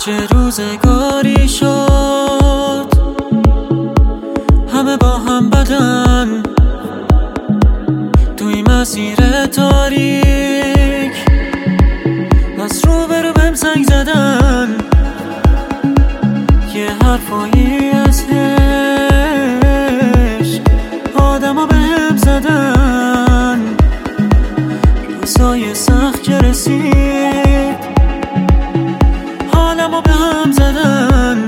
چه روزگاری شد همه با هم بدن توی مسیر تاریک، از رو به رو بهم زنگ زدن، یه حرفایی از عشق آدما بهم زدن، روزای سخت که رسید حالمو به هم زدن.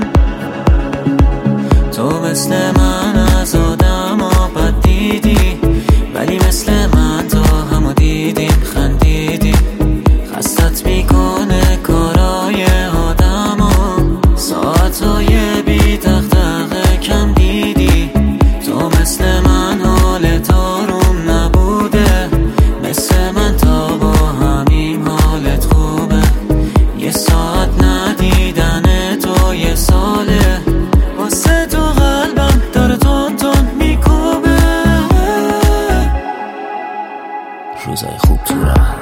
تو مثل من از آدما بد دیدی، ولی مثل من تا همو دیدیم خندیدیم. خستت میکنه کارای آدما، ساعتای بی دغدغه کم دیدی. تو مثل من حالت آروم نبوده، مثل من تا با همین حالت خوبه. یه ساعت ندیدن تو یه ساله، واسه تو قلبم داره تون تون میکوبه. روزای خوب تو راه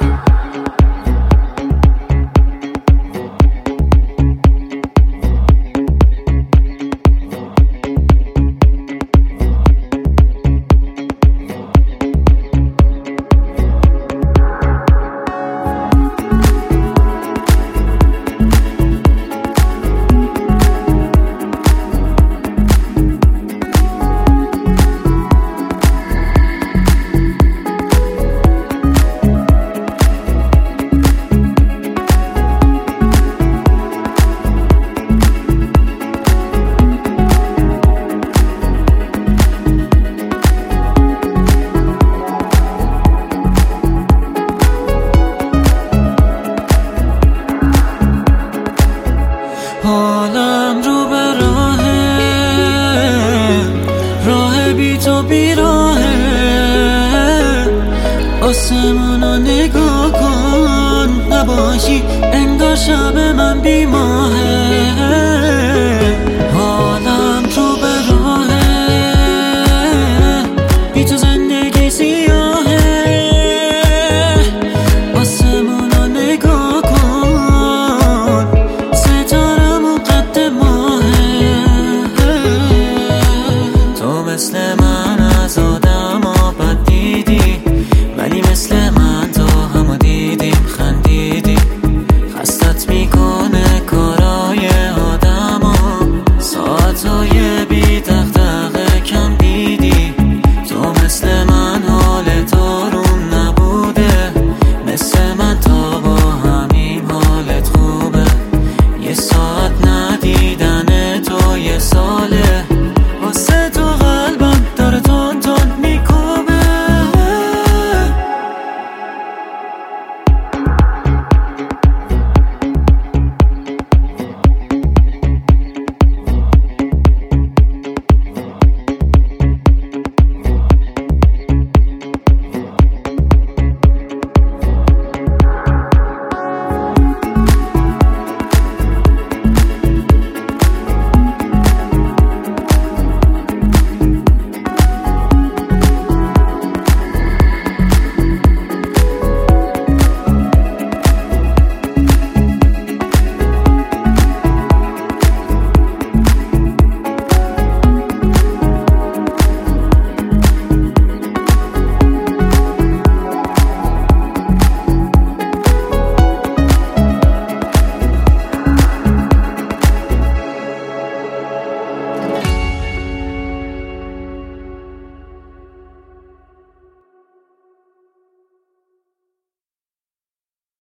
حالم رو به راه بی تو بیراهه. آسمونو نگاه کن، نباشی انگار شب من بی ماهه.